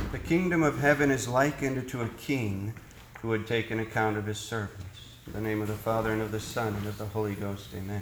The kingdom of heaven is likened to a king who would take an account of his servants. In the name of the Father, and of the Son, and of the Holy Ghost, amen.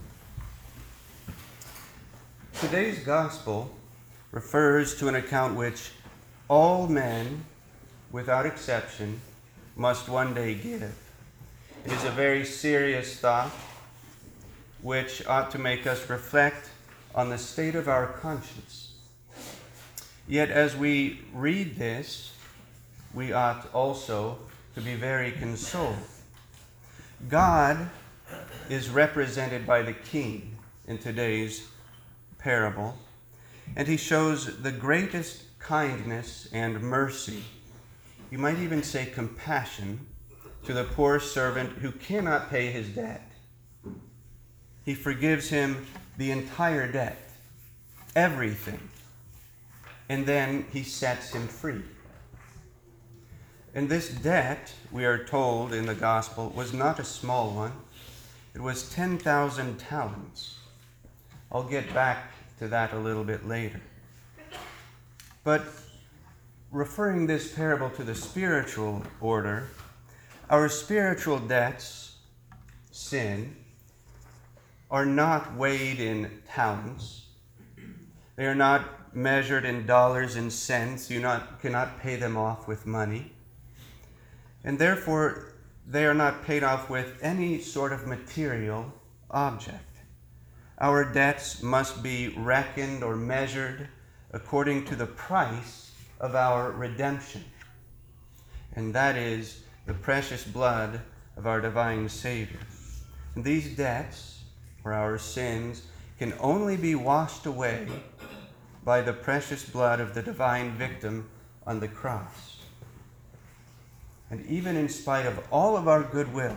Today's gospel refers to an account which all men, without exception, must one day give. It is a very serious thought which ought to make us reflect on the state of our conscience. Yet as we read this, we ought also to be very consoled. God is represented by the king in today's parable, and he shows the greatest kindness and mercy, you might even say compassion, to the poor servant who cannot pay his debt. He forgives him the entire debt, everything, and then he sets him free. And this debt, we are told in the gospel, was not a small one. It was 10,000 talents. I'll get back to that a little bit later. But referring this parable to the spiritual order, our spiritual debts, sin, are not weighed in talents. They are not measured in dollars and cents. You cannot pay them off with money. And therefore, they are not paid off with any sort of material object. Our debts must be reckoned or measured according to the price of our redemption. And that is the precious blood of our divine Savior. And these debts, or our sins, can only be washed away by the precious blood of the divine victim on the cross. And even in spite of all of our goodwill,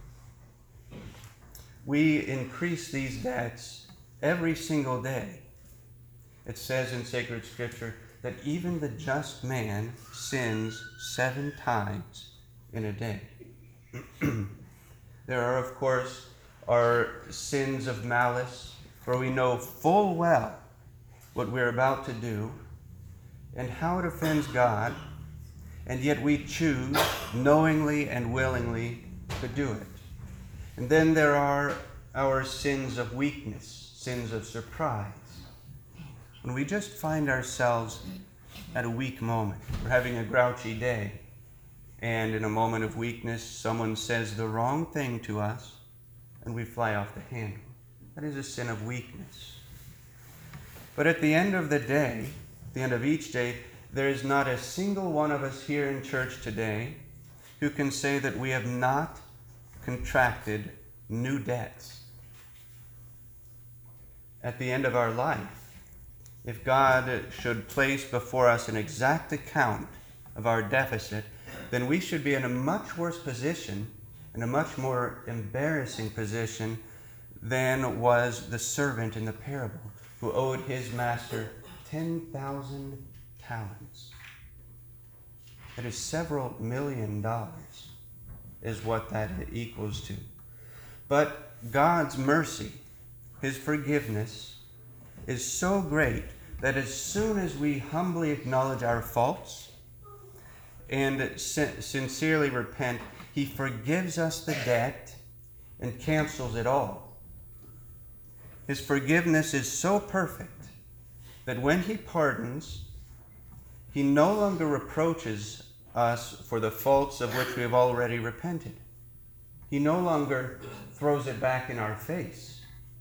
we increase these debts every single day. It says in sacred scripture that even the just man sins 7 times in a day. There are, of course, our sins of malice, where we know full well what we're about to do and how it offends God, and yet we choose knowingly and willingly to do it. And then there are our sins of weakness, sins of surprise. When we just find ourselves at a weak moment, we're having a grouchy day, and in a moment of weakness, someone says the wrong thing to us, and we fly off the handle. That is a sin of weakness. But at the end of the day, at the end of each day, there is not a single one of us here in church today who can say that we have not contracted new debts. At the end of our life, if God should place before us an exact account of our deficit, then we should be in a much worse position, in a much more embarrassing position than was the servant in the parable who owed his master 10,000 talents. That is several $million is what that equals to. But God's mercy, his forgiveness, is so great that as soon as we humbly acknowledge our faults and sincerely repent, he forgives us the debt and cancels it all. His forgiveness is so perfect that when he pardons, he no longer reproaches us for the faults of which we have already repented. He no longer throws it back in our face.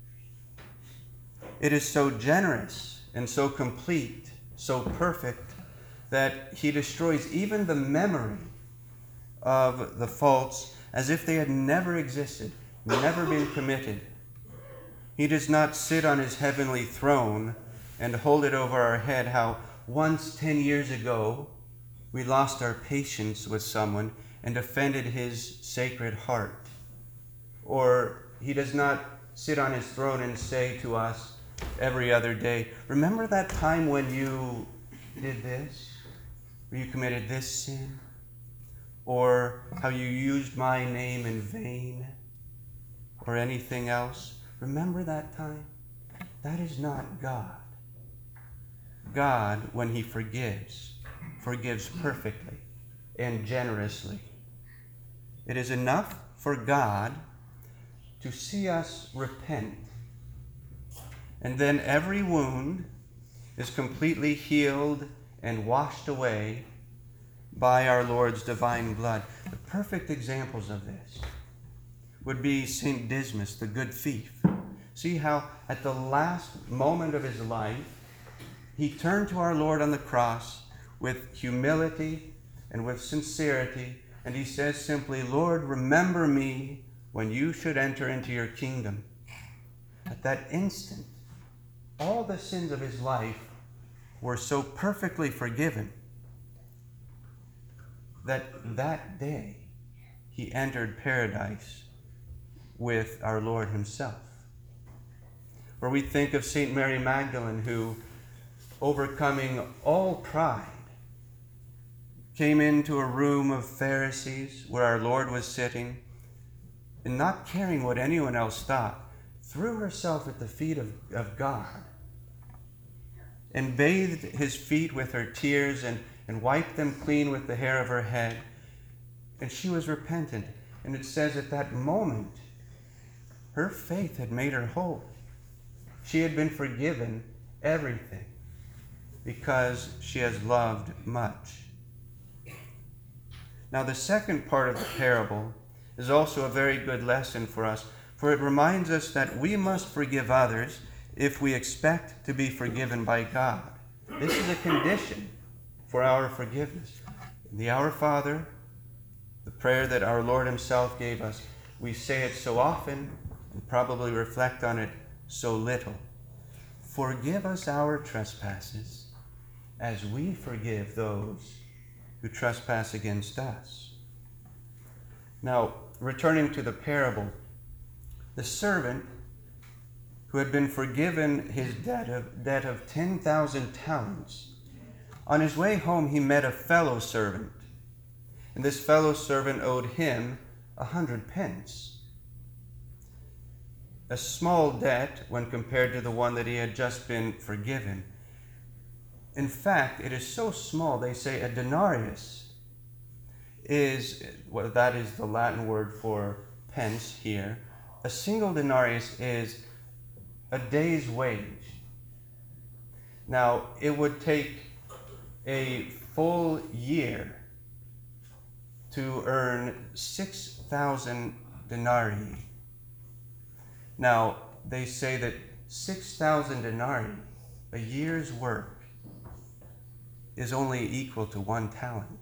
It is so generous and so complete, so perfect, that he destroys even the memory of the faults as if they had never existed, never been committed. He does not sit on his heavenly throne and hold it over our head how once 10 years ago we lost our patience with someone and offended his sacred heart. Or he does not sit on his throne and say to us every other day, remember that time when you did this? Or you committed this sin? Or how you used my name in vain? Or anything else? Remember that time? That is not God. God, when he forgives, forgives perfectly and generously. It is enough for God to see us repent, and then every wound is completely healed and washed away by our Lord's divine blood. The perfect examples of this would be St. Dismas, the good thief. See how at the last moment of his life, he turned to our Lord on the cross with humility and with sincerity, and he says simply, "Lord, remember me when you should enter into your kingdom." At that instant, all the sins of his life were so perfectly forgiven that day he entered paradise with our Lord himself. Or we think of St. Mary Magdalene, who, overcoming all pride, came into a room of Pharisees where our Lord was sitting, and not caring what anyone else thought, threw herself at the feet of God and bathed his feet with her tears and wiped them clean with the hair of her head. And she was repentant. And it says at that moment, her faith had made her whole. She had been forgiven everything because she has loved much. Now, the second part of the parable is also a very good lesson for us, for it reminds us that we must forgive others if we expect to be forgiven by God. This is a condition for our forgiveness. In the Our Father, the prayer that our Lord himself gave us, we say it so often and probably reflect on it so little. Forgive us our trespasses as we forgive those who trespass against us. Now, returning to the parable, the servant who had been forgiven his debt of 10,000 talents, on his way home he met a fellow servant, and this fellow servant owed him 100 pence. A small debt when compared to the one that he had just been forgiven. In fact, it is so small, they say a denarius is, well, that is the Latin word for pence here. A single denarius is a day's wage. Now, it would take a full year to earn 6,000 denarii. Now, they say that 6,000 denarii, a year's work, is only equal to 1 talent.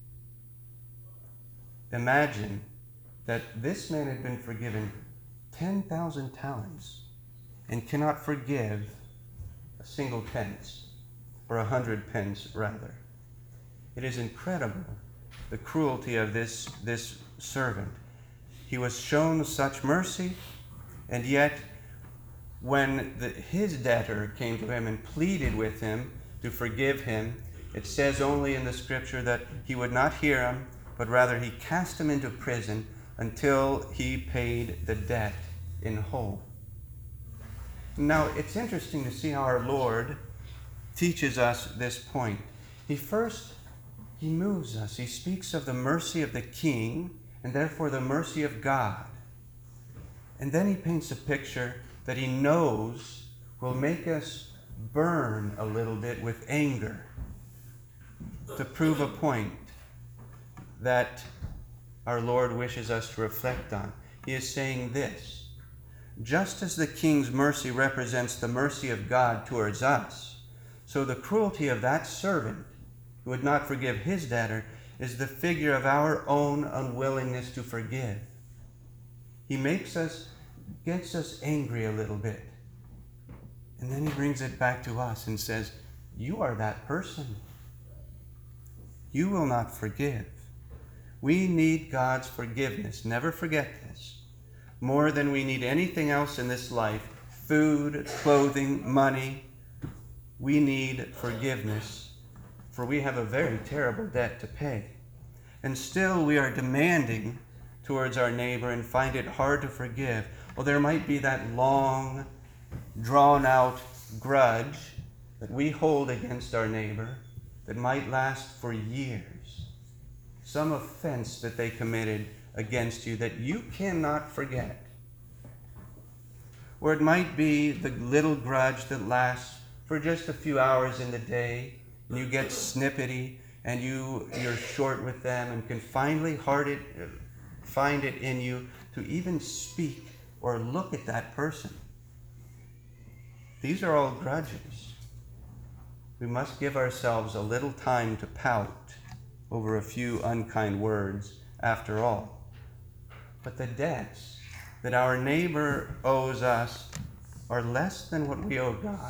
Imagine that this man had been forgiven 10,000 talents and cannot forgive a single pence, or 100 pence rather. It is incredible, the cruelty of this servant. He was shown such mercy, and yet when his debtor came to him and pleaded with him to forgive him, it says only in the scripture that he would not hear him, but rather he cast him into prison until he paid the debt in whole. Now, it's interesting to see how our Lord teaches us this point. He moves us. He speaks of the mercy of the King, and therefore the mercy of God. And then he paints a picture that he knows will make us burn a little bit with anger to prove a point that our Lord wishes us to reflect on. He is saying this: just as the king's mercy represents the mercy of God towards us, so the cruelty of that servant who would not forgive his debtor is the figure of our own unwillingness to forgive. He gets us angry a little bit, and then he brings it back to us and says, you are that person. You will not forgive. We need God's forgiveness. Never forget this. More than we need anything else in this life, food, clothing, money, we need forgiveness, for we have a very terrible debt to pay. And still we are demanding towards our neighbor and find it hard to forgive. Well, there might be that long, drawn-out grudge that we hold against our neighbor, that might last for years, some offense that they committed against you that you cannot forget. Or it might be the little grudge that lasts for just a few hours in the day, and you get snippety, and you're short with them and can finally find it in you to even speak or look at that person. These are all grudges. We must give ourselves a little time to pout over a few unkind words after all. But the debts that our neighbor owes us are less than what we owe God.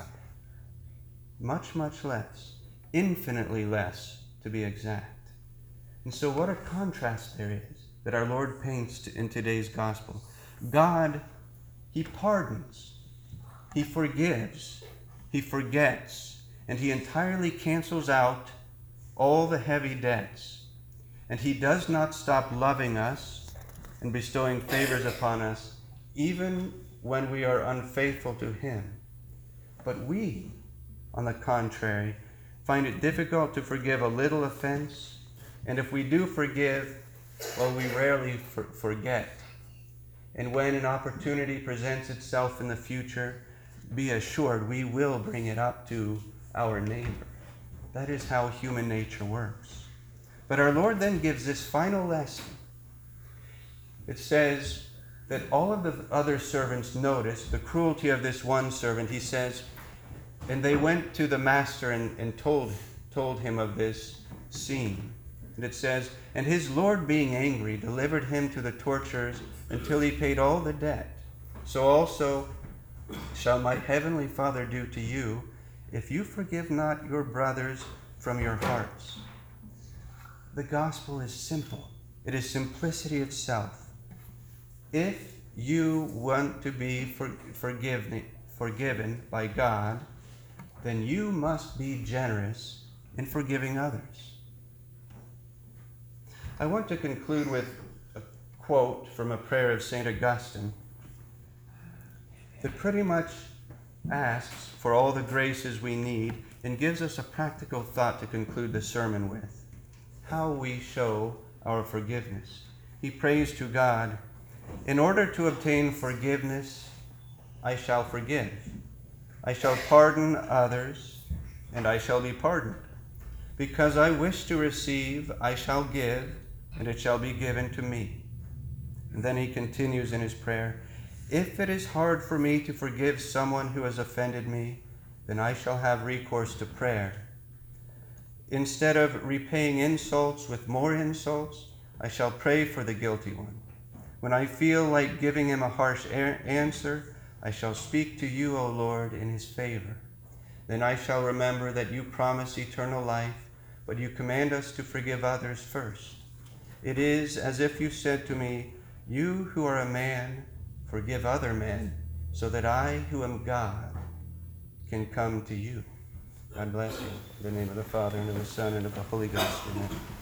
Much, much less. Infinitely less, to be exact. And so what a contrast there is that our Lord paints in today's gospel. God, He pardons, He forgives, He forgets, and He entirely cancels out all the heavy debts. And He does not stop loving us and bestowing favors upon us, even when we are unfaithful to Him. But we, on the contrary, find it difficult to forgive a little offense, and if we do forgive, well, we rarely forget. And when an opportunity presents itself in the future, be assured we will bring it up to our neighbor. That is how human nature works. But our Lord then gives this final lesson. It says that all of the other servants noticed the cruelty of this one servant. He says, and they went to the master and told him of this scene. And it says, and his Lord being angry delivered him to the torturers until he paid all the debt. So also shall my heavenly Father do to you if you forgive not your brothers from your hearts. The gospel is simple. It is simplicity itself. If you want to be forgiven by God, then you must be generous in forgiving others. I want to conclude with a quote from a prayer of St. Augustine that pretty much asks for all the graces we need and gives us a practical thought to conclude the sermon with. How we show our forgiveness. He prays to God, in order to obtain forgiveness, I shall forgive. I shall pardon others, and I shall be pardoned. Because I wish to receive, I shall give, and it shall be given to me. And then he continues in his prayer, if it is hard for me to forgive someone who has offended me, then I shall have recourse to prayer. Instead of repaying insults with more insults, I shall pray for the guilty one. When I feel like giving him a harsh answer, I shall speak to you, O Lord, in his favor. Then I shall remember that you promise eternal life, but you command us to forgive others first. It is as if you said to me, you who are a man, forgive other men, so that I, who am God, can come to you. God bless you. In the name of the Father, and of the Son, and of the Holy Ghost. Amen.